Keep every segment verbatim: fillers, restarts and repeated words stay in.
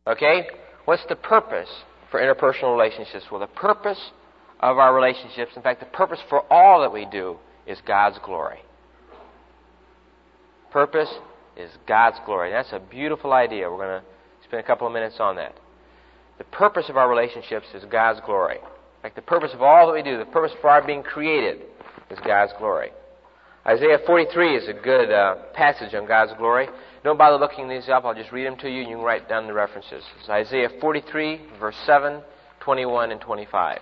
Okay? What's the purpose for interpersonal relationships? Well, the purpose of our relationships, in fact, the purpose for all that we do, is God's glory. Purpose is God's glory. That's a beautiful idea. We're going to spend a couple of minutes on that. The purpose of our relationships is God's glory. In fact, the purpose of all that we do, the purpose for our being created, is God's glory. Isaiah forty-three is a good uh, passage on God's glory. Don't bother looking these up. I'll just read them to you, and you can write down the references. It's Isaiah forty-three, verse seven, twenty-one, and twenty-five.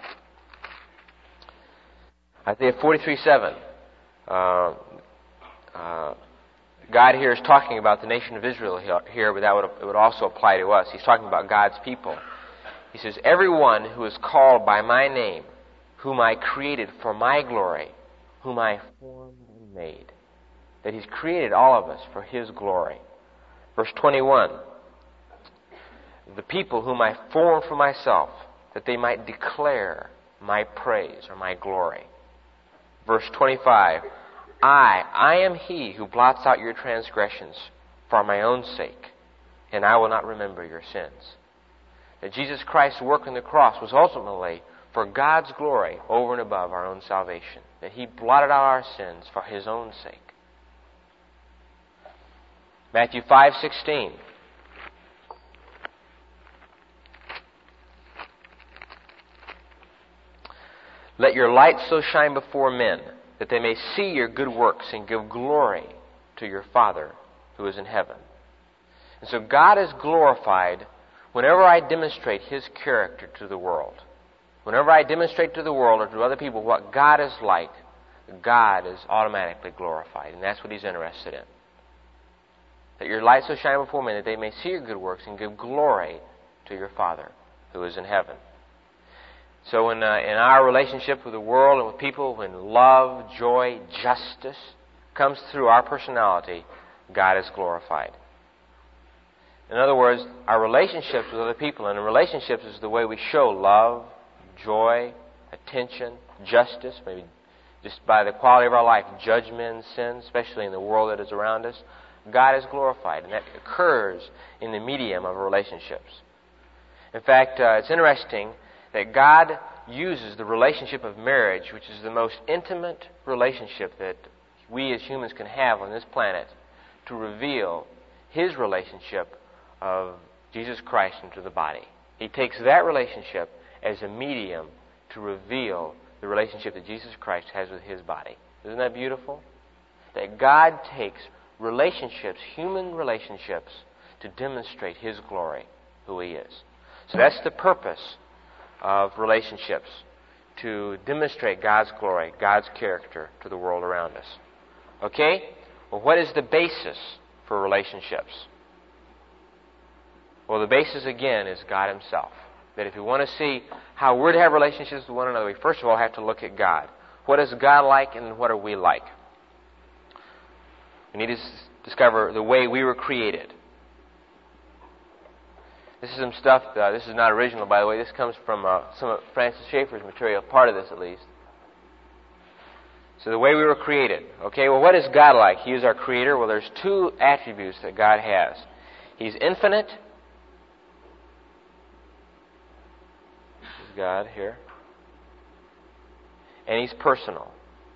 Isaiah forty-three, seven. Uh, uh, God here is talking about the nation of Israel here, but that would, it would also apply to us. He's talking about God's people. He says, "Everyone who is called by my name, whom I created for my glory, whom I formed and made." That He's created all of us for His glory. Verse twenty-one, "The people whom I formed for myself, that they might declare my praise," or my glory. Verse twenty-five, I, I am He who blots out your transgressions for my own sake, and I will not remember your sins. That Jesus Christ's work on the cross was ultimately for God's glory over and above our own salvation. That He blotted out our sins for His own sake. Matthew five sixteen. "Let your light so shine before men, that they may see your good works and give glory to your Father who is in heaven." And so God is glorified whenever I demonstrate His character to the world. Whenever I demonstrate to the world or to other people what God is like, God is automatically glorified. And that's what He's interested in. That your light so shine before men that they may see your good works and give glory to your Father who is in heaven. So in, uh, in our relationship with the world and with people, when love, joy, justice comes through our personality, God is glorified. In other words, our relationships with other people, and in relationships is the way we show love, joy, attention, justice, maybe just by the quality of our life, judge men's sins, especially in the world that is around us. God is glorified, and that occurs in the medium of relationships. In fact, uh, it's interesting that God uses the relationship of marriage, which is the most intimate relationship that we as humans can have on this planet, to reveal His relationship of Jesus Christ into the body. He takes that relationship as a medium to reveal the relationship that Jesus Christ has with His body. Isn't that beautiful? That God takes relationships, human relationships, to demonstrate His glory, who He is. So that's the purpose of relationships, to demonstrate God's glory, God's character to the world around us. Okay? Well, what is the basis for relationships? Well, the basis, again, is God Himself. That if we want to see how we're to have relationships with one another, we first of all have to look at God. What is God like, and what are we like? We need to discover the way we were created. This is some stuff, uh, this is not original, by the way. This comes from uh, some of Francis Schaeffer's material, part of this at least. So the way we were created. Okay, well, what is God like? He is our creator. Well, there's two attributes that God has. He's infinite. This is God here. And He's personal.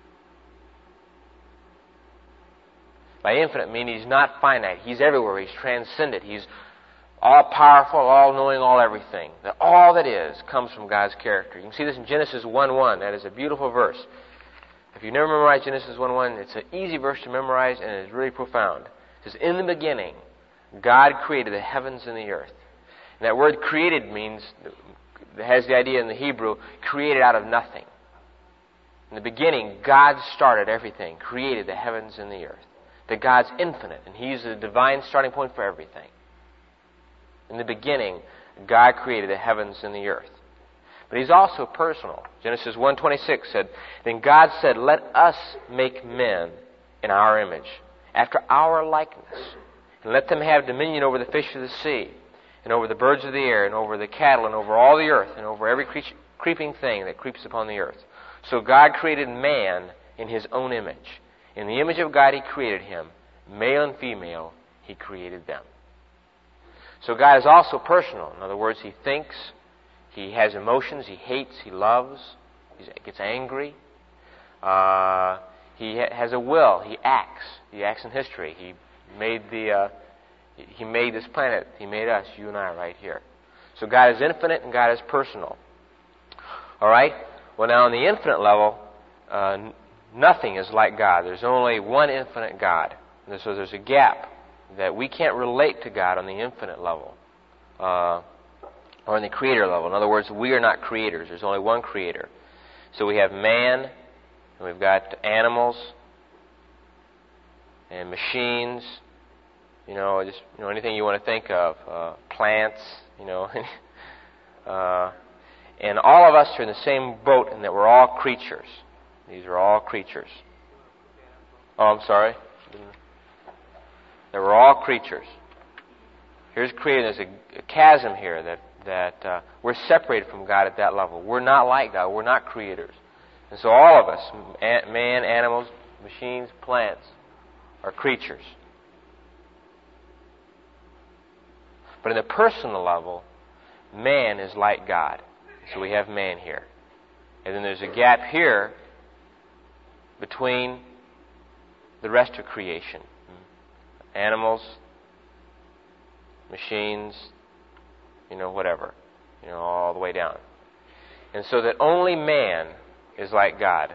By infinite, I mean He's not finite. He's everywhere. He's transcendent. He's all-powerful, all-knowing, all-everything. That all that is comes from God's character. You can see this in Genesis one one. That is a beautiful verse. If you've never memorized Genesis one one, it's an easy verse to memorize, and it is really profound. It says, "In the beginning, God created the heavens and the earth." And that word created means, it has the idea in the Hebrew, created out of nothing. In the beginning, God started everything, created the heavens and the earth. That God's infinite, and He's the divine starting point for everything. In the beginning, God created the heavens and the earth. But He's also personal. Genesis one twenty-six said, "Then God said, let us make men in our image, after our likeness, and let them have dominion over the fish of the sea, and over the birds of the air, and over the cattle, and over all the earth, and over every creature, creeping thing that creeps upon the earth." So God created man in His own image. In the image of God He created him. Male and female He created them. So God is also personal. In other words, He thinks, He has emotions, He hates, He loves, He gets angry. Uh, he ha- has a will. He acts. He acts in history. He made the uh, He made this planet. He made us, you and I, right here. So God is infinite and God is personal. All right? Well, now on the infinite level, uh, n- nothing is like God. There's only one infinite God. And so there's a gap that we can't relate to God on the infinite level. Uh, or on the creator level. In other words, we are not creators. There's only one creator. So we have man, and we've got animals, and machines, you know, just you know anything you want to think of, uh, plants, you know, uh, and all of us are in the same boat in that we're all creatures. These are all creatures. Oh, I'm sorry. That we're all creatures. Here's created. There's a, a chasm here that that uh, we're separated from God at that level. We're not like God. We're not creators. And so all of us, man, animals, machines, plants, are creatures. But in the personal level, man is like God. So we have man here. And then there's a gap here between the rest of creation. Animals, machines, you know, whatever. You know, all the way down. And so that only man is like God.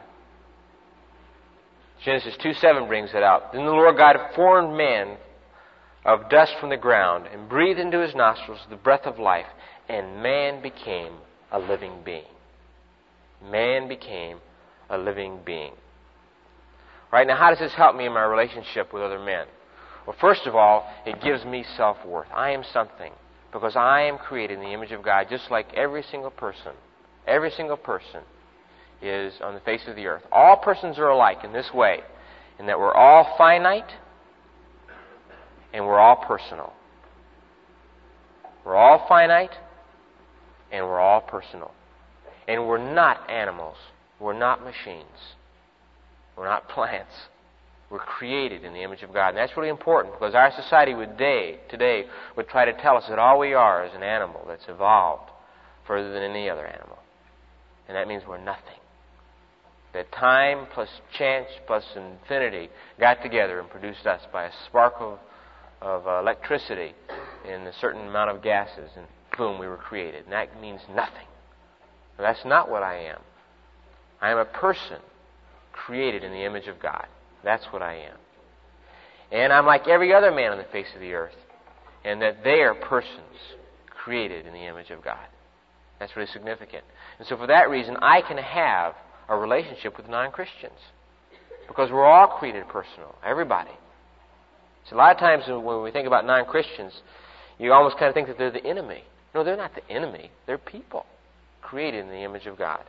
Genesis two seven brings it out. Then the Lord God formed man of dust from the ground and breathed into his nostrils the breath of life, and man became a living being. Man became a living being. Right, now how does this help me in my relationship with other men? Well, first of all, it gives me self-worth. I am something because I am created in the image of God, just like every single person. Every single person is on the face of the earth. All persons are alike in this way, in that we're all finite and we're all personal. We're all finite and we're all personal. And we're not animals. We're not machines. We're not plants. We're created in the image of God. And that's really important because our society would day, today would try to tell us that all we are is an animal that's evolved further than any other animal. And that means we're nothing. That time plus chance plus infinity got together and produced us by a spark of, of uh, electricity in a certain amount of gases, and boom, we were created. And that means nothing. But that's not what I am. I am a person created in the image of God. That's what I am. And I'm like every other man on the face of the earth, and that they are persons created in the image of God. That's really significant. And so for that reason, I can have a relationship with non-Christians. Because we're all created personal. Everybody. So a lot of times when we think about non-Christians, you almost kind of think that they're the enemy. No, they're not the enemy. They're people created in the image of God.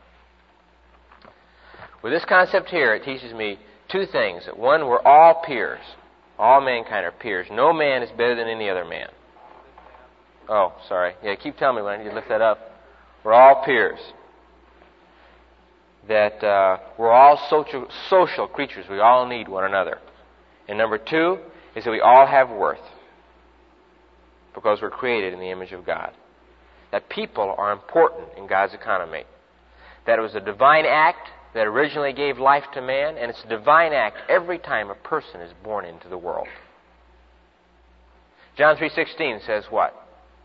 With this concept here, it teaches me two things. One, we're all peers. All mankind are peers. No man is better than any other man. Oh, sorry. Yeah, keep telling me when I need to lift that up. We're all peers. That uh, we're all social, social creatures. We all need one another. And number two is that we all have worth because we're created in the image of God. That people are important in God's economy. That it was a divine act that originally gave life to man, and it's a divine act every time a person is born into the world. John three sixteen says what?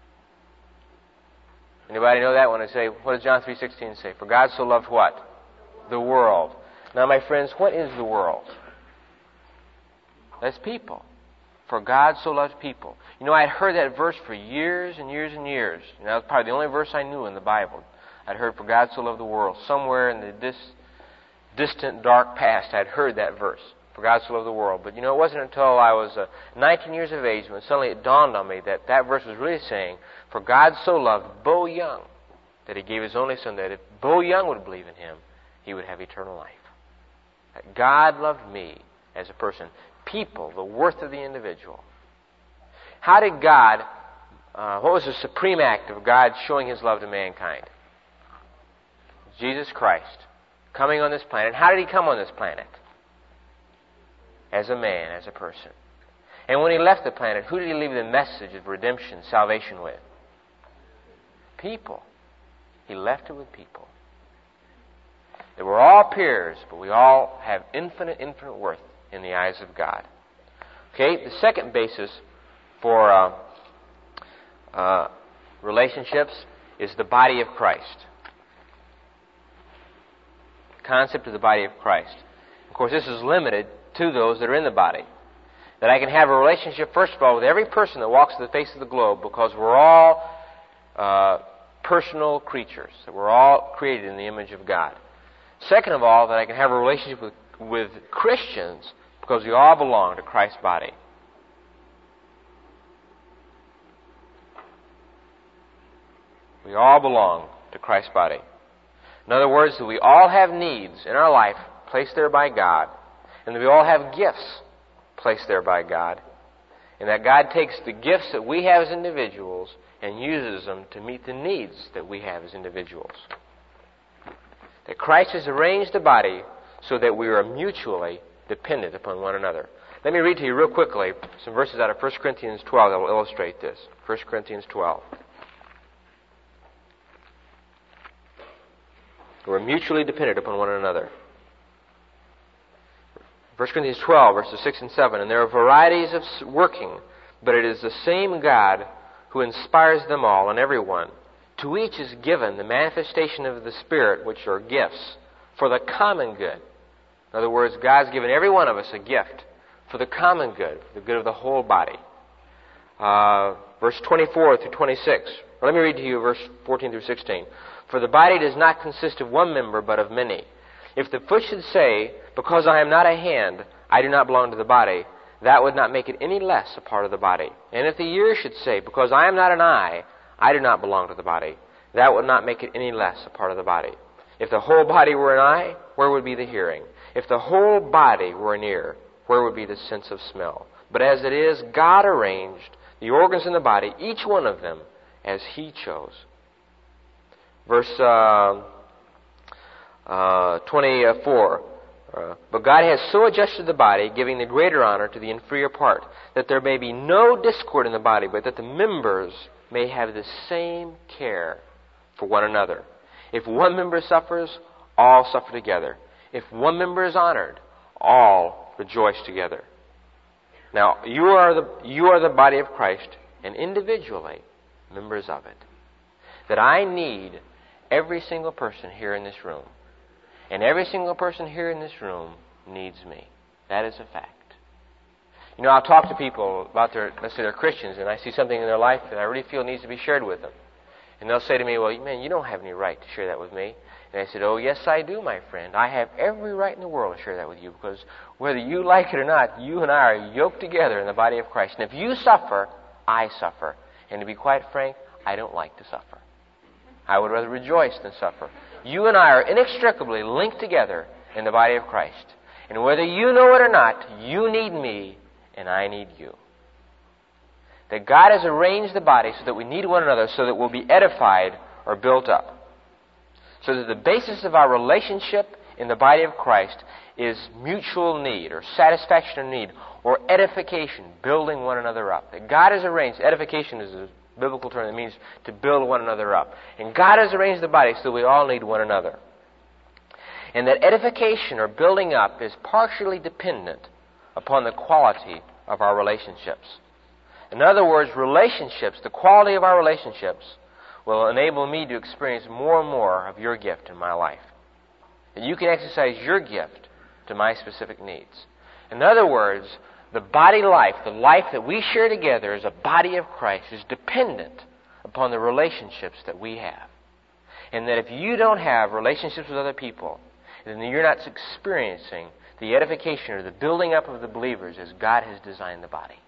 Anybody know that when I say, what does John three sixteen say? For God so loved what? The world. Now, my friends, what is the world? That's people. For God so loved people. You know, I had heard that verse for years and years and years. You know, that was probably the only verse I knew in the Bible. I'd heard, for God so loved the world. Somewhere in the dis, distant, dark past, I'd heard that verse. For God so loved the world. But, you know, it wasn't until I was uh, nineteen years of age when suddenly it dawned on me that that verse was really saying, for God so loved Bo Young that He gave His only Son, that if Bo Young would believe in Him, he would have eternal life. That God loved me as a person. People, the worth of the individual. How did God, uh, what was the supreme act of God showing His love to mankind? Jesus Christ coming on this planet. How did He come on this planet? As a man, as a person. And when He left the planet, who did He leave the message of redemption, salvation with? People. He left it with people. That we're all peers, but we all have infinite, infinite worth in the eyes of God. Okay, the second basis for uh, uh, relationships is the body of Christ. The concept of the body of Christ. Of course, this is limited to those that are in the body. That I can have a relationship, first of all, with every person that walks the face of the globe, because we're all uh, personal creatures. That we're all created in the image of God. Second of all, that I can have a relationship with, with Christians, because we all belong to Christ's body. We all belong to Christ's body. In other words, that we all have needs in our life placed there by God, and that we all have gifts placed there by God, and that God takes the gifts that we have as individuals and uses them to meet the needs that we have as individuals. That Christ has arranged the body so that we are mutually dependent upon one another. Let me read to you real quickly some verses out of First Corinthians twelve that will illustrate this. First Corinthians twelve. We're mutually dependent upon one another. First Corinthians twelve, verses six and seven. And there are varieties of working, but it is the same God who inspires them all and everyone. To each is given the manifestation of the Spirit, which are gifts, for the common good. In other words, God's given every one of us a gift for the common good, for the good of the whole body. Uh, verse twenty-four through twenty-six. Or let me read to you verse fourteen through sixteen. For the body does not consist of one member, but of many. If the foot should say, because I am not a hand, I do not belong to the body, that would not make it any less a part of the body. And if the ear should say, because I am not an eye, I do not belong to the body, that would not make it any less a part of the body. If the whole body were an eye, where would be the hearing? If the whole body were an ear, where would be the sense of smell? But as it is, God arranged the organs in the body, each one of them, as He chose. Verse uh, uh, twenty-four. Uh, but God has so adjusted the body, giving the greater honor to the inferior part, that there may be no discord in the body, but that the members may have the same care for one another. If one member suffers, all suffer together. If one member is honored, all rejoice together. Now, you are the you are the body of Christ, and individually members of it. That I need every single person here in this room. And every single person here in this room needs me. That is a fact. You know, I'll talk to people about their, let's say they're Christians, and I see something in their life that I really feel needs to be shared with them. And they'll say to me, well, man, you don't have any right to share that with me. And I said, oh, yes, I do, my friend. I have every right in the world to share that with you, because whether you like it or not, you and I are yoked together in the body of Christ. And if you suffer, I suffer. And to be quite frank, I don't like to suffer. I would rather rejoice than suffer. You and I are inextricably linked together in the body of Christ. And whether you know it or not, you need me and I need you. That God has arranged the body so that we need one another, so that we'll be edified or built up. So that the basis of our relationship in the body of Christ is mutual need, or satisfaction of need, or edification, building one another up. That God has arranged, edification is a biblical term that means to build one another up. And God has arranged the body so we all need one another. And that edification or building up is partially dependent upon the quality of our relationships. In other words, relationships, the quality of our relationships, will enable me to experience more and more of your gift in my life. And you can exercise your gift to my specific needs. In other words, the body life, the life that we share together as a body of Christ, is dependent upon the relationships that we have. And that if you don't have relationships with other people, then you're not experiencing the edification or the building up of the believers as God has designed the body.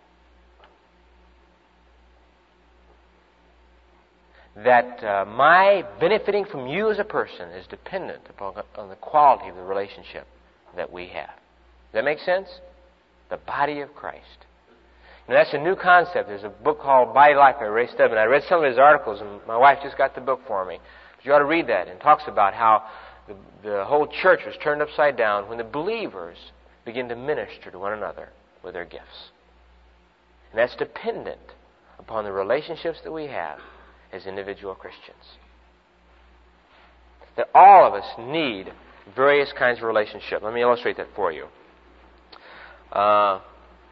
That uh, my benefiting from you as a person is dependent upon on the quality of the relationship that we have. Does that make sense? The body of Christ. Now, that's a new concept. There's a book called Body Life by Ray Stedman. I read some of his articles, and my wife just got the book for me. But you ought to read that. And it talks about how the, the whole church was turned upside down when the believers begin to minister to one another with their gifts. And that's dependent upon the relationships that we have as individual Christians. That all of us need various kinds of relationships. Let me illustrate that for you. Uh,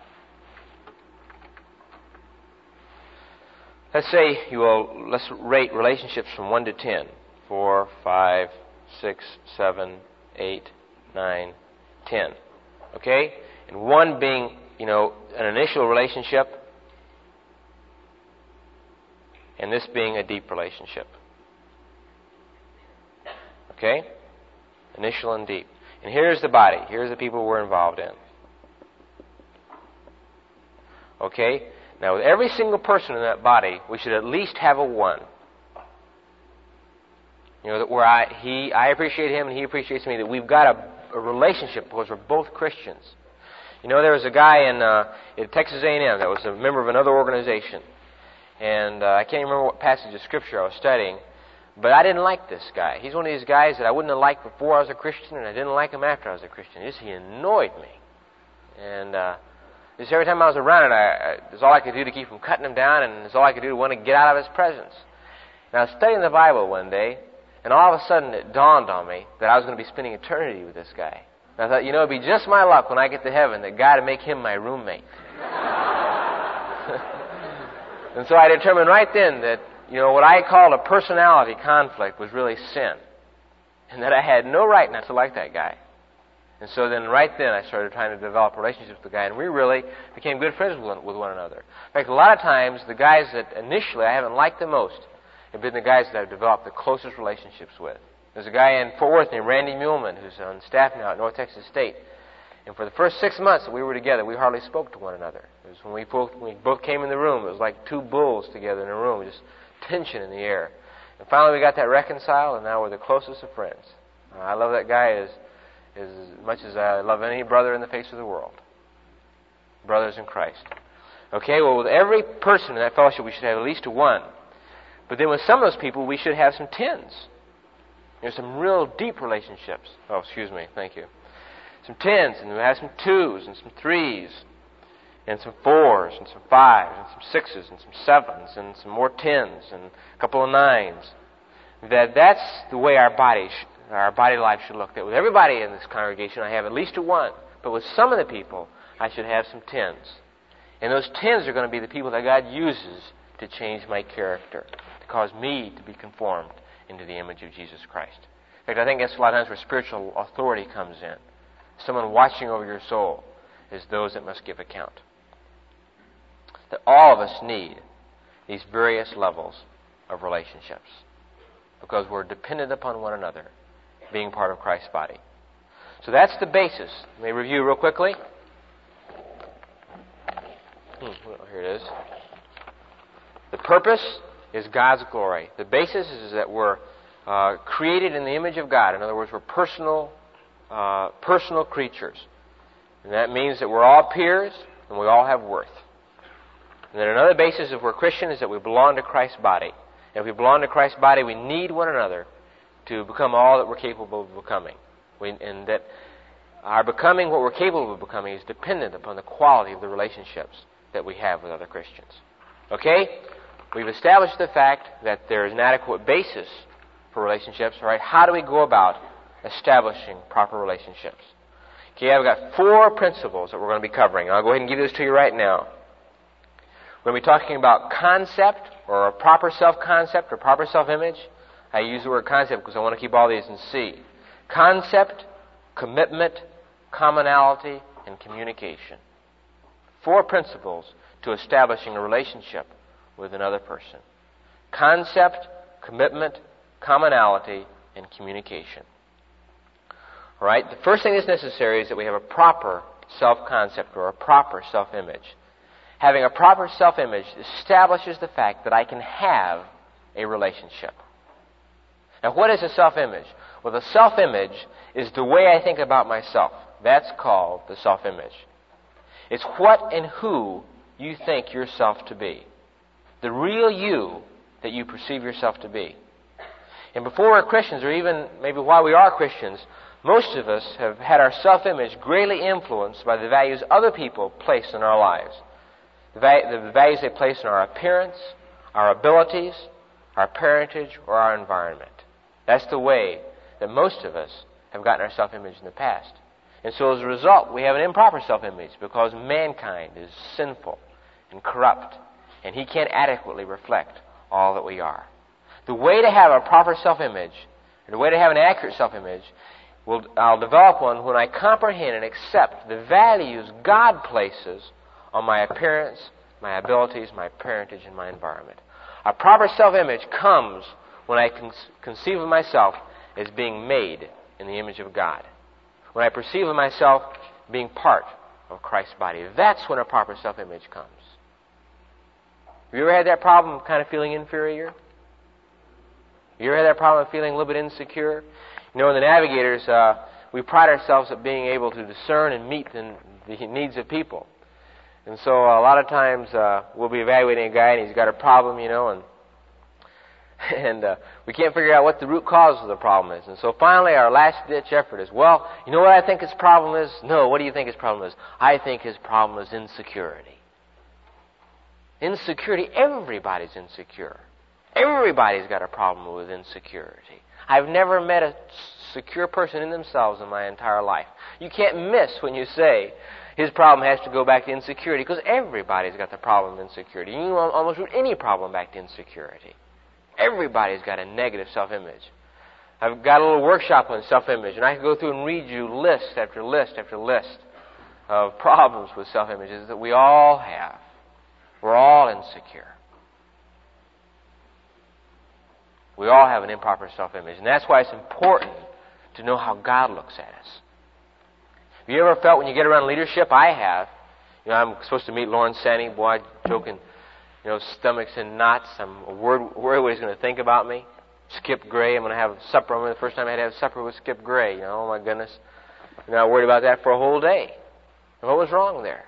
let's say you will, let's rate relationships from one to ten. Four, five, six, seven, eight, nine, ten. Okay? And one being, you know, an initial relationship, and this being a deep relationship. Okay? Initial and deep. And here's the body. Here's the people we're involved in. Okay? Now, with every single person in that body, we should at least have a one. You know, that where I he I appreciate him and he appreciates me, that we've got a, a relationship because we're both Christians. You know, there was a guy in uh, at Texas A and M that was a member of another organization, and uh, I can't remember what passage of Scripture I was studying, but I didn't like this guy. He's one of these guys that I wouldn't have liked before I was a Christian, and I didn't like him after I was a Christian. Just he annoyed me, and uh, just every time I was around it, I, I, it was all I could do to keep from cutting him down, and it was all I could do to want to get out of his presence. And I was studying the Bible one day, and all of a sudden it dawned on me that I was going to be spending eternity with this guy. And I thought, you know, it'd be just my luck when I get to heaven that God would make him my roommate. And so I determined right then that, you know, what I called a personality conflict was really sin. And that I had no right not to like that guy. And so then right then I started trying to develop relationships with the guy, and we really became good friends with one, with one another. In fact, a lot of times the guys that initially I haven't liked the most have been the guys that I've developed the closest relationships with. There's a guy in Fort Worth named Randy Muehlman who's on staff now at North Texas State. And for the first six months that we were together, we hardly spoke to one another. It was when we both, when we both came in the room, it was like two bulls together in a room, just tension in the air. And finally we got that reconciled, and now we're the closest of friends. Uh, I love that guy as, as much as I love any brother in the face of the world. Brothers in Christ. Okay, well, with every person in that fellowship, we should have at least a one. But then with some of those people, we should have some tens. There's some real deep relationships. Oh, excuse me. Thank you. Some tens, and we have some twos, and some threes, and some fours, and some fives, and some sixes, and some sevens, and some more tens, and a couple of nines. That that's the way our body, sh- our body life should look. That with everybody in this congregation, I have at least a one. But with some of the people, I should have some tens. And those tens are going to be the people that God uses to change my character, to cause me to be conformed into the image of Jesus Christ. In fact, I think that's a lot of times where spiritual authority comes in. Someone watching over your soul is those that must give account. That all of us need these various levels of relationships because we're dependent upon one another, being part of Christ's body. So that's the basis. Let me review real quickly. Hmm, well, here it is. The purpose is God's glory. The basis is that we're uh, created in the image of God. In other words, we're personal, uh, personal creatures. And that means that we're all peers and we all have worth. And then another basis if we're Christian is that we belong to Christ's body. And if we belong to Christ's body, we need one another to become all that we're capable of becoming. We, and that our becoming what we're capable of becoming is dependent upon the quality of the relationships that we have with other Christians. Okay? We've established the fact that there is an adequate basis for relationships. All right, how do we go about establishing proper relationships? Okay, I've got four principles that we're going to be covering. I'll go ahead and give this to you right now. We're going to be talking about concept, or a proper self-concept, or proper self-image. I use the word concept because I want to keep all these in C. Concept, commitment, commonality, and communication. Four principles to establishing a relationship with another person. Concept, commitment, commonality, and communication. All right, the first thing that's necessary is that we have a proper self-concept or a proper self-image. Having a proper self-image establishes the fact that I can have a relationship. Now, what is a self-image? Well, the self-image is the way I think about myself. That's called the self-image. It's what and who you think yourself to be. The real you that you perceive yourself to be. And before we're Christians, or even maybe while we are Christians, most of us have had our self-image greatly influenced by the values other people place in our lives. the, va- the values they place in our appearance, our abilities, our parentage, or our environment. That's the way that most of us have gotten our self-image in the past. And so as a result, we have an improper self-image because mankind is sinful and corrupt, and he can't adequately reflect all that we are. The way to have a proper self-image, or the way to have an accurate self-image, will, I'll develop one when I comprehend and accept the values God places on my appearance, my abilities, my parentage, and my environment. A proper self-image comes when I con- conceive of myself as being made in the image of God. When I perceive of myself being part of Christ's body. That's when a proper self-image comes. Have you ever had that problem of kind of feeling inferior? Have you ever had that problem of feeling a little bit insecure? You know, in the Navigators, uh, we pride ourselves at being able to discern and meet the, the needs of people. And so uh, a lot of times uh, we'll be evaluating a guy and he's got a problem, you know, and and uh, we can't figure out what the root cause of the problem is. And so finally our last-ditch effort is, well, you know what I think his problem is? No, what do you think his problem is? I think his problem is insecurity. Insecurity, everybody's insecure. Everybody's got a problem with insecurity. I've never met a secure person in themselves in my entire life. You can't miss when you say his problem has to go back to insecurity, because everybody's got the problem of insecurity. You can almost root any problem back to insecurity. Everybody's got a negative self-image. I've got a little workshop on self-image, and I can go through and read you list after list after list of problems with self-images that we all have. We're all insecure. We all have an improper self-image, and that's why it's important to know how God looks at us. Have you ever felt when you get around leadership? I have. You know, I'm supposed to meet Lawrence Sanny. Boy, joking. You know, stomachs in knots. I'm worried, worried what he's going to think about me. Skip Gray. I'm going to have supper. I remember the first time I had to have supper with Skip Gray. You know, oh my goodness. You know, I worried about that for a whole day. And what was wrong there?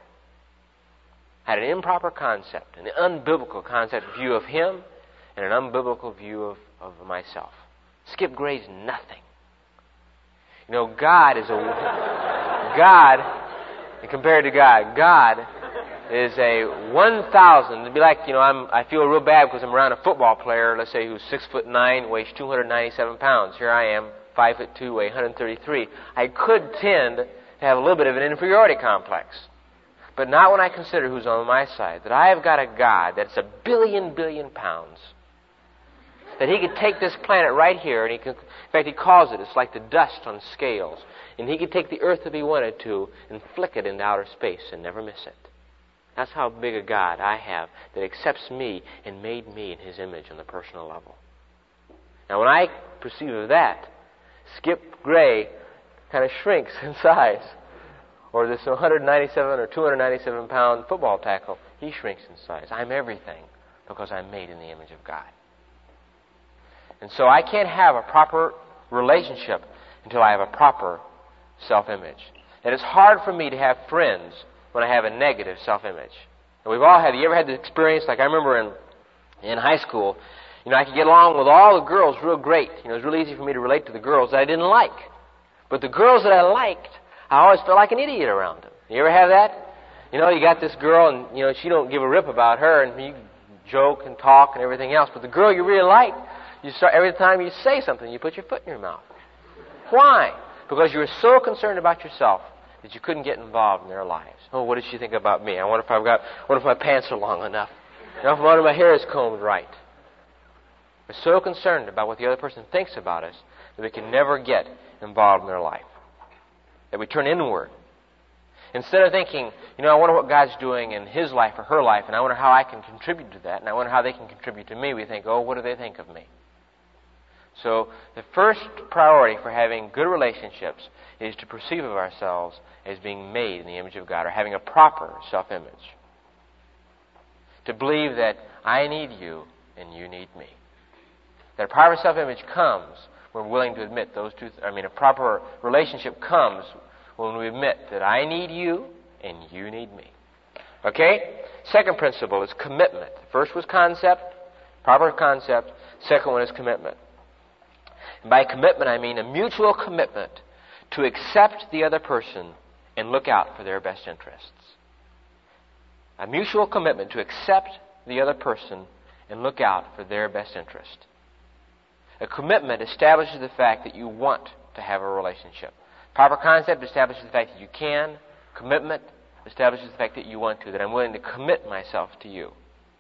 I had an improper concept, an unbiblical concept view of him, and an unbiblical view of, of myself. Skip Gray's nothing. You know, God is a... God, compared to God, God is a one thousand. It'd be like, you know, I'm, I feel real bad because I'm around a football player, let's say, who's six foot nine, weighs two hundred ninety-seven pounds. Here I am, five foot two, weigh one hundred thirty-three. I could tend to have a little bit of an inferiority complex, but not when I consider who's on my side. That I have got a God that's a billion billion pounds. That he could take this planet right here, and he could, in fact, he calls it, it's like the dust on scales. And he could take the earth if he wanted to and flick it into outer space and never miss it. That's how big a God I have that accepts me and made me in his image on the personal level. Now, when I perceive of that, Skip Gray kind of shrinks in size. Or this one hundred ninety-seven or two hundred ninety-seven pound football tackle, he shrinks in size. I'm everything because I'm made in the image of God. And so I can't have a proper relationship until I have a proper self-image. And it's hard for me to have friends when I have a negative self-image. And we've all had, you ever had the experience, like I remember in in high school, you know, I could get along with all the girls real great. You know, it was real easy for me to relate to the girls that I didn't like. But the girls that I liked, I always felt like an idiot around them. You ever have that? You know, you got this girl and, you know, she don't give a rip about her and you joke and talk and everything else. But the girl you really like, you start, every time you say something, you put your foot in your mouth. Why? Because you were so concerned about yourself that you couldn't get involved in their lives. Oh, what does she think about me? I wonder if I've got, I wonder if my pants are long enough. I wonder if my hair is combed right. We're so concerned about what the other person thinks about us that we can never get involved in their life. That we turn inward. Instead of thinking, you know, I wonder what God's doing in his life or her life, and I wonder how I can contribute to that, and I wonder how they can contribute to me, we think, oh, what do they think of me? So the first priority for having good relationships is to perceive of ourselves as being made in the image of God, or having a proper self-image. To believe that I need you and you need me. That a proper self-image comes when we're willing to admit those two, th- I mean a proper relationship comes when we admit that I need you and you need me. Okay? Second principle is commitment. First was concept, proper concept. Second one is commitment. And by commitment, I mean a mutual commitment to accept the other person and look out for their best interests. A mutual commitment to accept the other person and look out for their best interest. A commitment establishes the fact that you want to have a relationship. Proper concept establishes the fact that you can. Commitment establishes the fact that you want to, that I'm willing to commit myself to you.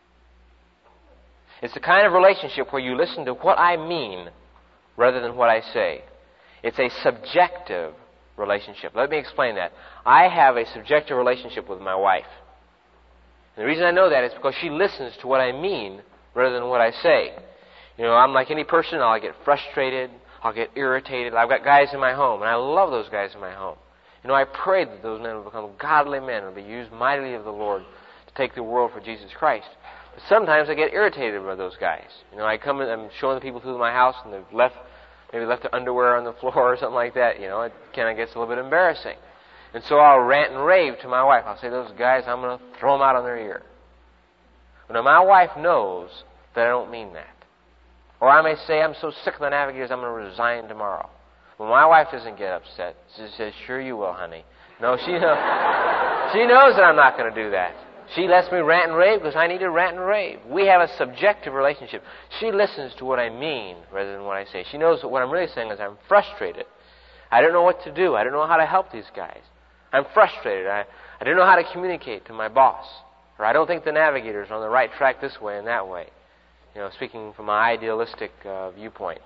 It's the kind of relationship where you listen to what I mean rather than what I say. It's a subjective relationship. Let me explain that. I have a subjective relationship with my wife. And the reason I know that is because she listens to what I mean rather than what I say. You know, I'm like any person. I'll get frustrated. I'll get irritated. I've got guys in my home, and I love those guys in my home. You know, I pray that those men will become godly men and be used mightily of the Lord to take the world for Jesus Christ. But sometimes I get irritated by those guys. You know, I come and I'm showing the people through my house, and they've left, maybe left their underwear on the floor or something like that. You know, it kind of gets a little bit embarrassing. And so I'll rant and rave to my wife. I'll say, those guys, I'm going to throw them out on their ear. But now my wife knows that I don't mean that. Or I may say, I'm so sick of the Navigators, I'm going to resign tomorrow. Well, my wife doesn't get upset. She says, sure you will, honey. No, she knows, she knows that I'm not going to do that. She lets me rant and rave because I need to rant and rave. We have a subjective relationship. She listens to what I mean rather than what I say. She knows that what I'm really saying is I'm frustrated. I don't know what to do. I don't know how to help these guys. I'm frustrated. I, I don't know how to communicate to my boss. Or I don't think the Navigators are on the right track this way and that way. You know, speaking from my idealistic uh, viewpoint.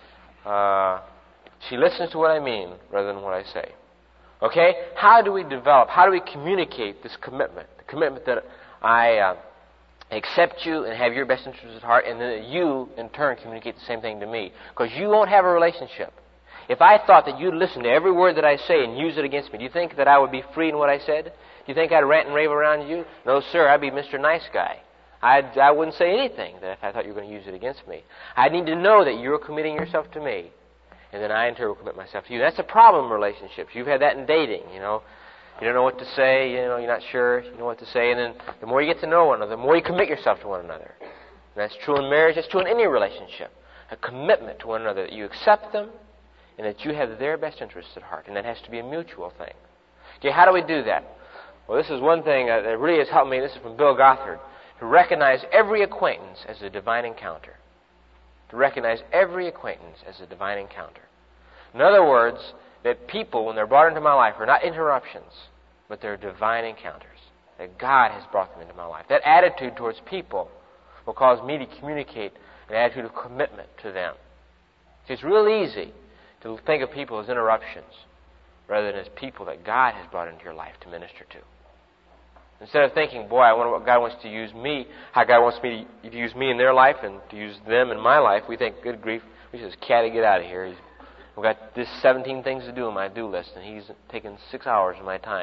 Uh, she listens to what I mean rather than what I say. Okay? How do we develop, how do we communicate this commitment? The commitment that I uh, accept you and have your best interests at heart, and then you, in turn, communicate the same thing to me. Because you won't have a relationship. If I thought that you'd listen to every word that I say and use it against me, do you think that I would be free in what I said? Do you think I'd rant and rave around you? No, sir, I'd be Mister Nice Guy. I'd, I wouldn't say anything that if I thought you were going to use it against me. I need to know that you're committing yourself to me, and then I in turn will commit myself to you. That's a problem in relationships. You've had that in dating, you know. You don't know what to say, you know, you're not sure, you know what to say, and then the more you get to know one another, the more you commit yourself to one another. And that's true in marriage, that's true in any relationship. A commitment to one another, that you accept them, and that you have their best interests at heart, and that has to be a mutual thing. Okay, how do we do that? Well, this is one thing that really has helped me. This is from Bill Gothard. To recognize every acquaintance as a divine encounter. To recognize every acquaintance as a divine encounter. In other words, that people, when they're brought into my life, are not interruptions, but they're divine encounters. That God has brought them into my life. That attitude towards people will cause me to communicate an attitude of commitment to them. See, it's real easy to think of people as interruptions rather than as people that God has brought into your life to minister to. Instead of thinking, boy, I wonder what God wants to use me, how God wants me to use me in their life and to use them in my life, we think, good grief, we should just catty get out of here. He's, we've got this seventeen things to do on my do list, and he's taken six hours of my time.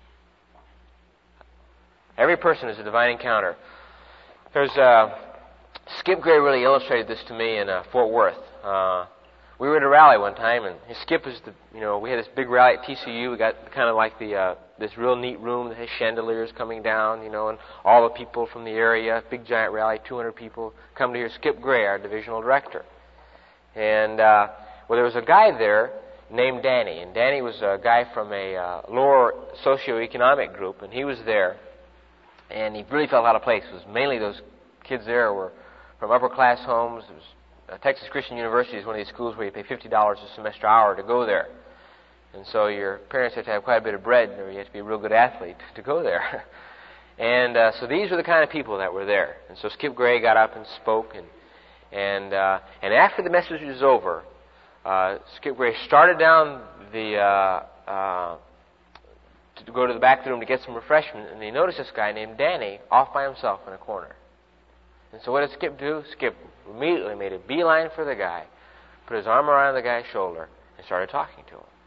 Every person is a divine encounter. There's uh, Skip Gray really illustrated this to me in uh, Fort Worth. Uh, we were at a rally one time, and Skip was the, you know, we had this big rally at T C U. We got kind of like the, uh, this real neat room that has chandeliers coming down, you know, and all the people from the area, big giant rally, two hundred people come to hear Skip Gray, our divisional director. And, uh, well, there was a guy there named Danny, and Danny was a guy from a uh, lower socioeconomic group, and he was there, and he really felt out of place. It was mainly those kids there were from upper class homes. It was Uh, Texas Christian University is one of these schools where you pay fifty dollars a semester hour to go there. And so your parents have to have quite a bit of bread, or you have to be a real good athlete to go there. And uh, so these were the kind of people that were there. And so Skip Gray got up and spoke. And and uh, and after the message was over, uh, Skip Gray started down the uh, uh, to go to the back room to get some refreshment. And he noticed this guy named Danny off by himself in a corner. And so what did Skip do? Skip immediately made a beeline for the guy, put his arm around the guy's shoulder, and started talking to him.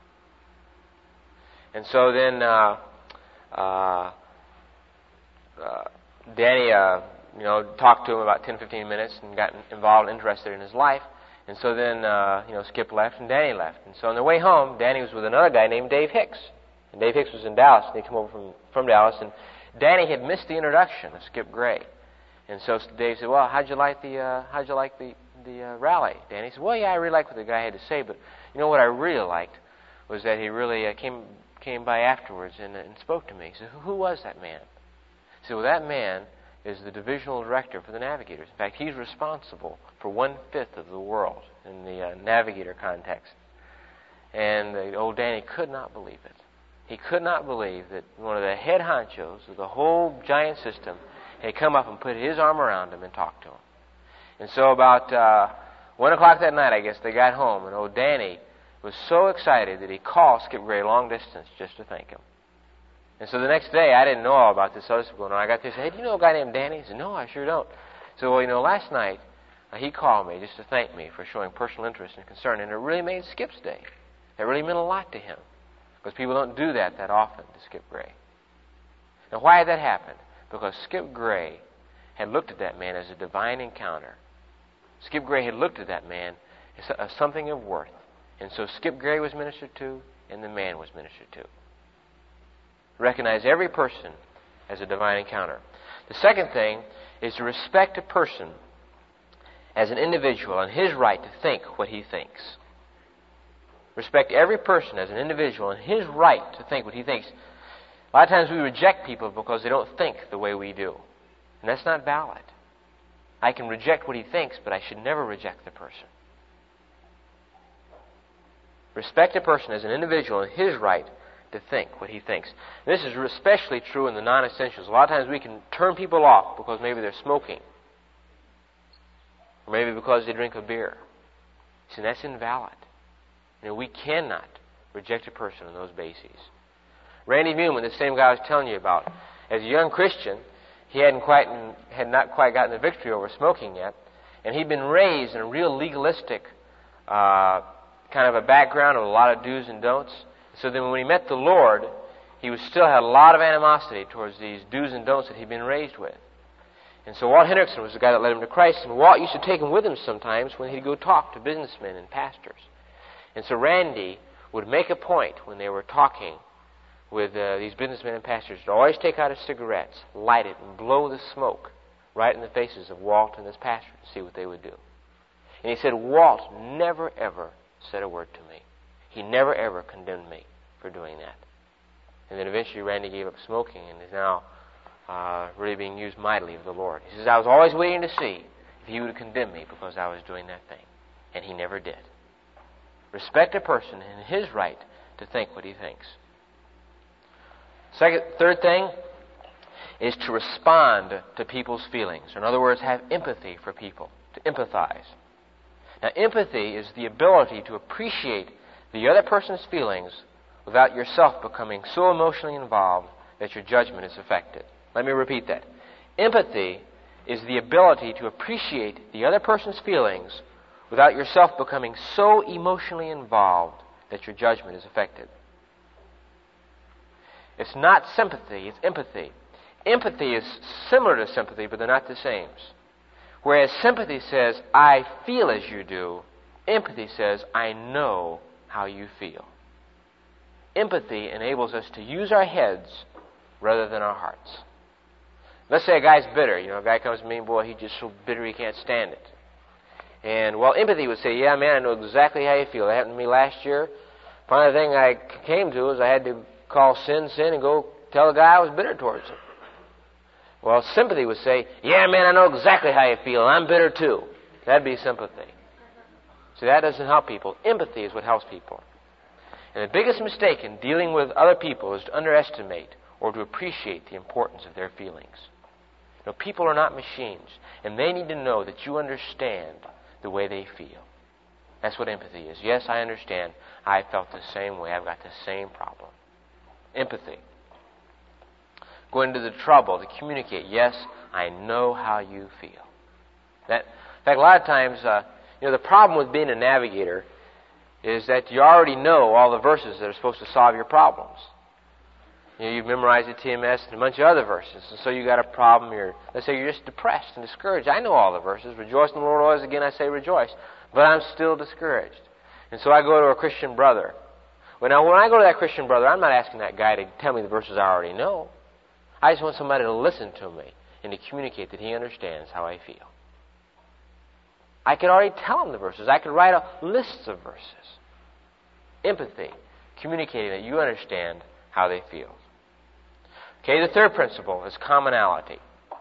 And so then uh, uh, uh, Danny, uh, you know, talked to him about ten, fifteen minutes and got involved and interested in his life. And so then, uh, you know, Skip left and Danny left. And so on their way home, Danny was with another guy named Dave Hicks. And Dave Hicks was in Dallas. And they come over from, from Dallas. And Danny had missed the introduction of Skip Gray. And so Dave said, well, how'd you like the uh, how'd you like the the uh, rally? Danny said, well, yeah, I really liked what the guy had to say, but you know what I really liked was that he really uh, came came by afterwards and, uh, and spoke to me. He said, who was that man? See, well, that man is the divisional director for the Navigators. In fact, he's responsible for one-fifth of the world in the uh, Navigator context. And uh, old Danny could not believe it. He could not believe that one of the head honchos of the whole giant system had come up and put his arm around him and talked to him. And so about uh, one o'clock that night, I guess, they got home, and old Danny was so excited that he called Skip Gray long distance just to thank him. And so the next day, I didn't know all about this other stuff going on. I got there and said, hey, do you know a guy named Danny? He said, no, I sure don't. So, well, you know, last night, uh, he called me just to thank me for showing personal interest and concern, and it really made Skip's day. It really meant a lot to him, because people don't do that that often to Skip Gray. Now, why had that happened? Because Skip Gray had looked at that man as a divine encounter. Skip Gray had looked at that man as something of worth. And so Skip Gray was ministered to, and the man was ministered to. Recognize every person as a divine encounter. The second thing is to respect a person as an individual and his right to think what he thinks. Respect every person as an individual and his right to think what he thinks. A lot of times we reject people because they don't think the way we do. And that's not valid. I can reject what he thinks, but I should never reject the person. Respect a person as an individual and his right to think what he thinks. This is especially true in the non-essentials. A lot of times we can turn people off because maybe they're smoking. Or maybe because they drink a beer. See, that's invalid. You know, we cannot reject a person on those bases. Randy Newman, the same guy I was telling you about, as a young Christian, he hadn't quite had not quite gotten the victory over smoking yet, and he'd been raised in a real legalistic uh, kind of a background of a lot of do's and don'ts. So then when he met the Lord, he was still had a lot of animosity towards these do's and don'ts that he'd been raised with. And so Walt Hendrickson was the guy that led him to Christ, and Walt used to take him with him sometimes when he'd go talk to businessmen and pastors. And so Randy would make a point when they were talking with uh, these businessmen and pastors to always take out his cigarettes, light it, and blow the smoke right in the faces of Walt and his pastor to see what they would do. And he said, Walt never, ever said a word to me. He never, ever condemned me for doing that. And then eventually Randy gave up smoking and is now uh, really being used mightily of the Lord. He says, I was always waiting to see if he would condemn me because I was doing that thing. And he never did. Respect a person and his right to think what he thinks. Second, third thing is to respond to people's feelings. In other words, have empathy for people, to empathize. Now, empathy is the ability to appreciate the other person's feelings without yourself becoming so emotionally involved that your judgment is affected. Let me repeat that. Empathy is the ability to appreciate the other person's feelings without yourself becoming so emotionally involved that your judgment is affected. It's not sympathy, it's empathy. Empathy is similar to sympathy, but they're not the same. Whereas sympathy says, I feel as you do, empathy says, I know how you feel. Empathy enables us to use our heads rather than our hearts. Let's say a guy's bitter. You know, a guy comes to me, boy, he's just so bitter he can't stand it. And, well, empathy would say, yeah, man, I know exactly how you feel. That happened to me last year. Finally, the thing I came to is I had to call sin, sin, and go tell the guy I was bitter towards him. Well, sympathy would say, yeah, man, I know exactly how you feel. I'm bitter, too. That'd be sympathy. See, that doesn't help people. Empathy is what helps people. And the biggest mistake in dealing with other people is to underestimate or to appreciate the importance of their feelings. You know, people are not machines, and they need to know that you understand the way they feel. That's what empathy is. Yes, I understand. I felt the same way. I've got the same problem. Empathy. Go into the trouble to communicate. Yes, I know how you feel. That, in fact, a lot of times, uh, you know, the problem with being a navigator is that you already know all the verses that are supposed to solve your problems. You know, you've memorized the T M S and a bunch of other verses, and so you got a problem. You're, let's say you're just depressed and discouraged. I know all the verses. Rejoice in the Lord always. Again, I say rejoice. But I'm still discouraged. And so I go to a Christian brother. Well, now, when I go to that Christian brother, I'm not asking that guy to tell me the verses I already know. I just want somebody to listen to me and to communicate that he understands how I feel. I could already tell him the verses. I could write a list of verses. Empathy, communicating that you understand how they feel. Okay, the third principle is commonality.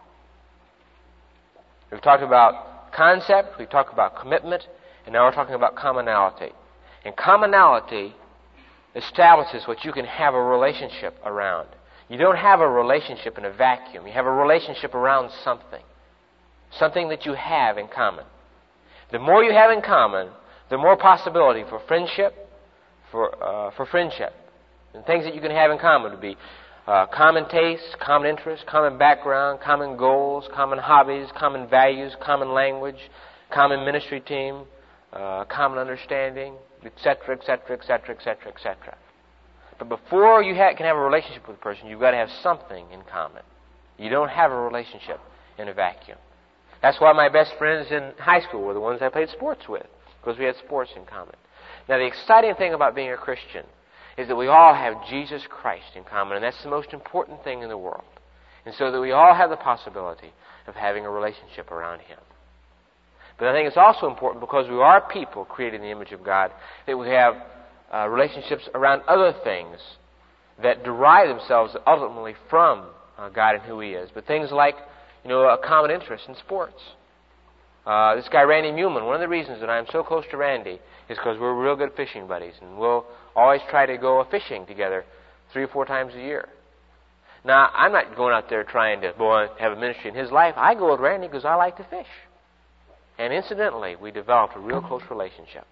We've talked about concept, we've talked about commitment, and now we're talking about commonality. And commonality establishes what you can have a relationship around. You don't have a relationship in a vacuum. You have a relationship around something. Something that you have in common. The more you have in common, the more possibility for friendship, for uh, for friendship. And things that you can have in common would be uh, common tastes, common interests, common background, common goals, common hobbies, common values, common language, common ministry team, uh, common understanding, et cetera, et cetera, et cetera, et cetera, et cetera. But before you ha- can have a relationship with a person, you've got to have something in common. You don't have a relationship in a vacuum. That's why my best friends in high school were the ones I played sports with, because we had sports in common. Now, the exciting thing about being a Christian is that we all have Jesus Christ in common, and that's the most important thing in the world. And so that we all have the possibility of having a relationship around Him. But I think it's also important, because we are people created in the image of God, that we have uh, relationships around other things that derive themselves ultimately from uh, God and who He is. But things like, you know, a common interest in sports. Uh, this guy, Randy Newman, one of the reasons that I'm so close to Randy is because we're real good fishing buddies, and we'll always try to go fishing together three or four times a year. Now, I'm not going out there trying to boy, have a ministry in his life. I go with Randy because I like to fish. And incidentally, we developed a real close relationship.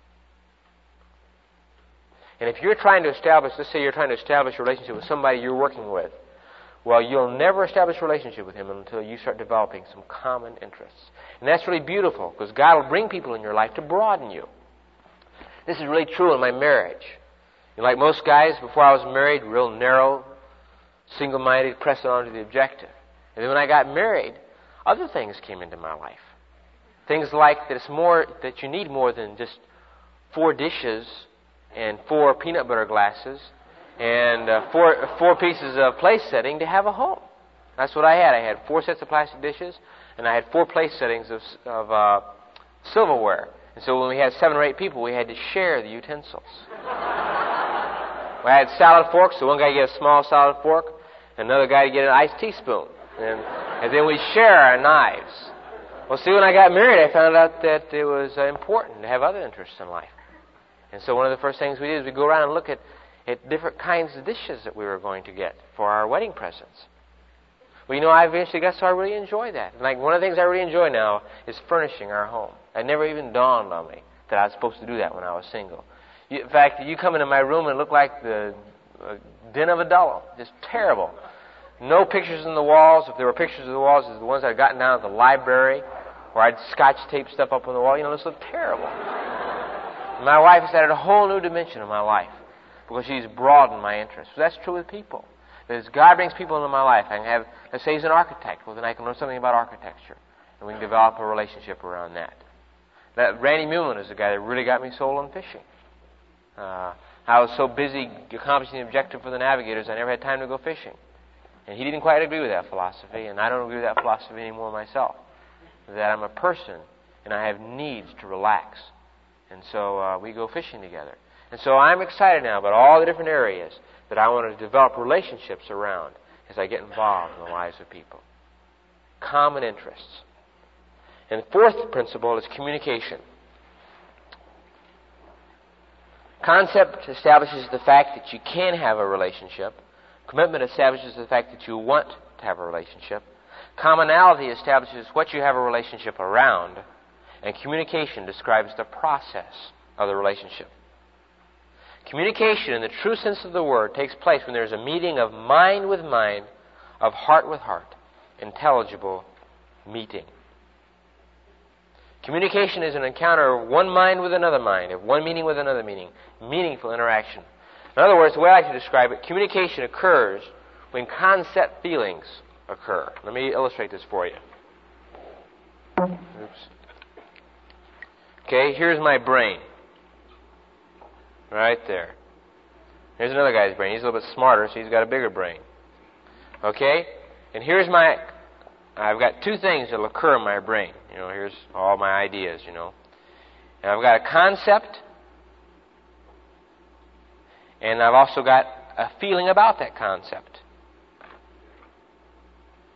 And if you're trying to establish, let's say you're trying to establish a relationship with somebody you're working with, well, you'll never establish a relationship with him until you start developing some common interests. And that's really beautiful, because God will bring people in your life to broaden you. This is really true in my marriage. You know, like most guys, before I was married, real narrow, single-minded, pressing on to the objective. And then when I got married, other things came into my life. Things like that it's more that you need more than just four dishes and four peanut butter glasses and uh, four four pieces of place setting to have a home. That's what I had. I had four sets of plastic dishes, and I had four place settings of, of uh, silverware. And so when we had seven or eight people, we had to share the utensils. We had salad forks, so one guy get a small salad fork, and another guy get an iced teaspoon. And, and then we'd share our knives. Well, see, when I got married, I found out that it was uh, important to have other interests in life. And so one of the first things we did is we go around and look at, at different kinds of dishes that we were going to get for our wedding presents. Well, you know, I eventually got so I really enjoy that. And like one of the things I really enjoy now is furnishing our home. It never even dawned on me that I was supposed to do that when I was single. You, in fact, you come into my room and it looked like the uh, den of a devil. Just terrible. No pictures on the walls. If there were pictures of the walls, it's the ones I'd gotten down at the library, or I'd scotch tape stuff up on the wall. You know, this looked terrible. My wife has added a whole new dimension of my life because she's broadened my interests. So that's true with people. As God brings people into my life, I can have, let's say he's an architect, well then I can learn something about architecture, and we can develop a relationship around that. That Randy Newman is the guy that really got me sold on fishing. Uh, I was so busy accomplishing the objective for the navigators, I never had time to go fishing. And he didn't quite agree with that philosophy, and I don't agree with that philosophy anymore myself. That I'm a person, and I have needs to relax. And so uh, we go fishing together. And so I'm excited now about all the different areas that I want to develop relationships around as I get involved in the lives of people. Common interests. And the fourth principle is communication. Concept establishes the fact that you can have a relationship. Commitment establishes the fact that you want to have a relationship. Commonality establishes what you have a relationship around. And communication describes the process of the relationship. Communication, in the true sense of the word, takes place when there's a meeting of mind with mind, of heart with heart, intelligible meeting. Communication is an encounter of one mind with another mind, of one meaning with another meaning, meaningful interaction. In other words, the way I like to describe it, communication occurs when concept feelings occur. Let me illustrate this for you. Oops. Okay, here's my brain. Right there. Here's another guy's brain. He's a little bit smarter, so he's got a bigger brain. Okay? And here's my... I've got two things that will occur in my brain. You know, here's all my ideas, you know. And I've got a concept, and I've also got a feeling about that concept.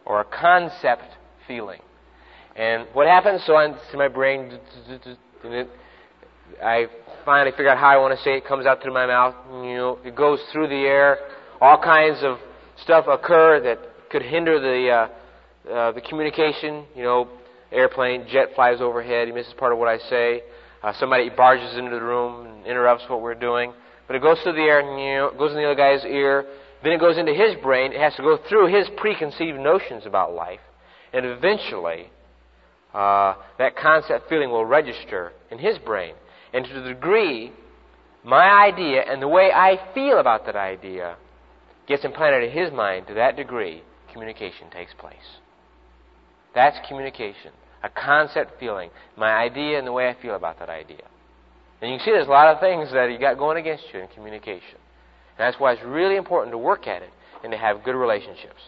or a concept feeling. And what happens, so I'm, to my brain, and it, I finally figure out how I want to say it. It comes out through my mouth. You know, it goes through the air. All kinds of stuff occur that could hinder the uh, uh, the communication. You know, airplane, jet flies overhead. He misses part of what I say. Uh, somebody barges into the room and interrupts what we're doing. But it goes through the air, and you know, it goes in the other guy's ear. Then it goes into his brain. It has to go through his preconceived notions about life. And eventually, uh, that concept feeling will register in his brain. And to the degree my idea and the way I feel about that idea gets implanted in his mind, to that degree, communication takes place. That's communication. A concept feeling. My idea and the way I feel about that idea. And you can see there's a lot of things that you got going against you in communication. And that's why it's really important to work at it and to have good relationships.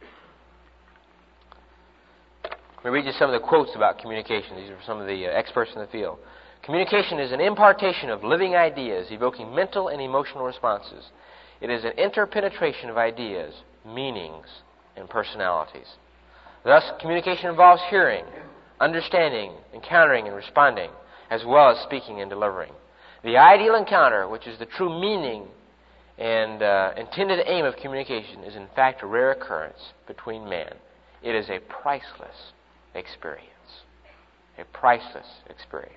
Let me read you some of the quotes about communication. These are some of the uh, experts in the field. Communication is an impartation of living ideas, evoking mental and emotional responses. It is an interpenetration of ideas, meanings, and personalities. Thus, communication involves hearing, understanding, encountering, and responding, as well as speaking and delivering. The ideal encounter, which is the true meaning and uh, intended aim of communication, is in fact a rare occurrence between man. It is a priceless experience. A priceless experience.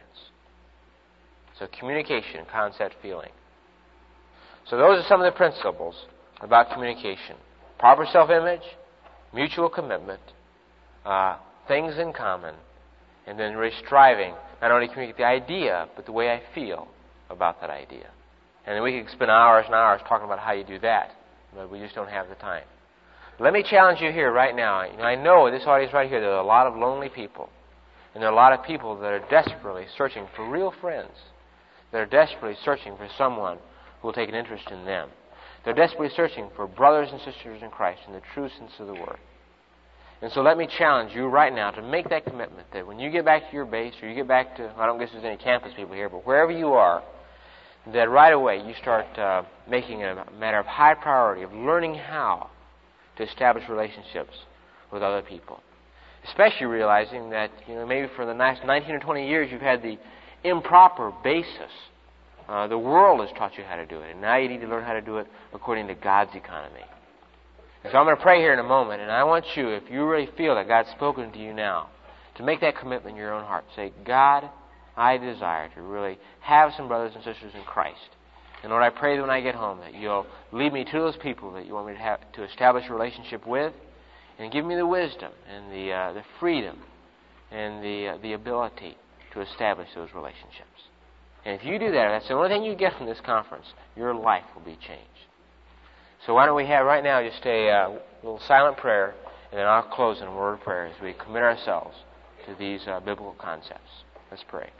So communication, concept, feeling. So those are some of the principles about communication. Proper self-image, mutual commitment, uh, things in common, and then really striving not only to communicate the idea, but the way I feel about that idea. And then we could spend hours and hours talking about how you do that, but we just don't have the time. Let me challenge you here right now. You know, I know in this audience right here there are a lot of lonely people, and there are a lot of people that are desperately searching for real friends. They're desperately searching for someone who will take an interest in them. They're desperately searching for brothers and sisters in Christ in the true sense of the word. And so let me challenge you right now to make that commitment that when you get back to your base, or you get back to, I don't guess there's any campus people here, but wherever you are, that right away you start uh, making it a matter of high priority of learning how to establish relationships with other people. Especially realizing that, you know, maybe for the last nineteen or twenty years you've had the improper basis. Uh, the world has taught you how to do it, and now you need to learn how to do it according to God's economy. And so I'm going to pray here in a moment, and I want you, if you really feel that God's spoken to you now, to make that commitment in your own heart. Say, God, I desire to really have some brothers and sisters in Christ. And Lord, I pray that when I get home that you'll lead me to those people that you want me to have to establish a relationship with, and give me the wisdom and the uh, the freedom and the uh, the ability to establish those relationships. And if you do that, that's the only thing you get from this conference, your life will be changed. So why don't we have right now just a uh, little silent prayer, and then I'll close in a word of prayer as we commit ourselves to these uh, biblical concepts. Let's pray.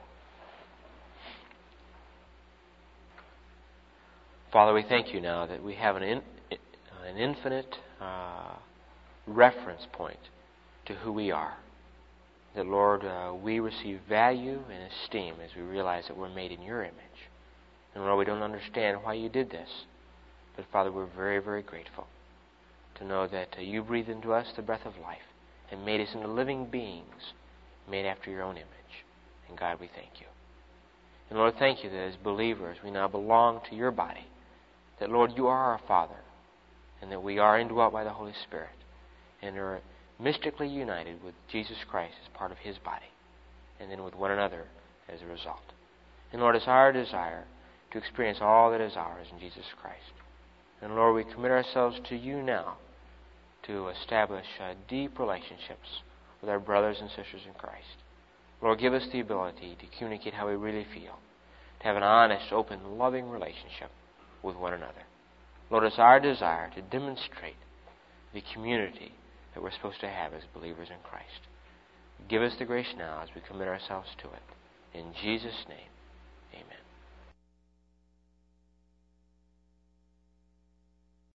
Father, we thank you now that we have an, in, an infinite uh, reference point to who we are. That, Lord, uh, we receive value and esteem as we realize that we're made in your image. And, Lord, we don't understand why you did this. But, Father, we're very, very grateful to know that uh, you breathed into us the breath of life and made us into living beings made after your own image. And, God, we thank you. And, Lord, thank you that as believers we now belong to your body. That, Lord, you are our Father, and that we are indwelt by the Holy Spirit and are mystically united with Jesus Christ as part of his body, and then with one another as a result. And Lord, it's our desire to experience all that is ours in Jesus Christ. And Lord, we commit ourselves to you now to establish uh, deep relationships with our brothers and sisters in Christ. Lord, give us the ability to communicate how we really feel, to have an honest, open, loving relationship with one another. Lord, it's our desire to demonstrate the community that we're supposed to have as believers in Christ. Give us the grace now as we commit ourselves to it. In Jesus' name.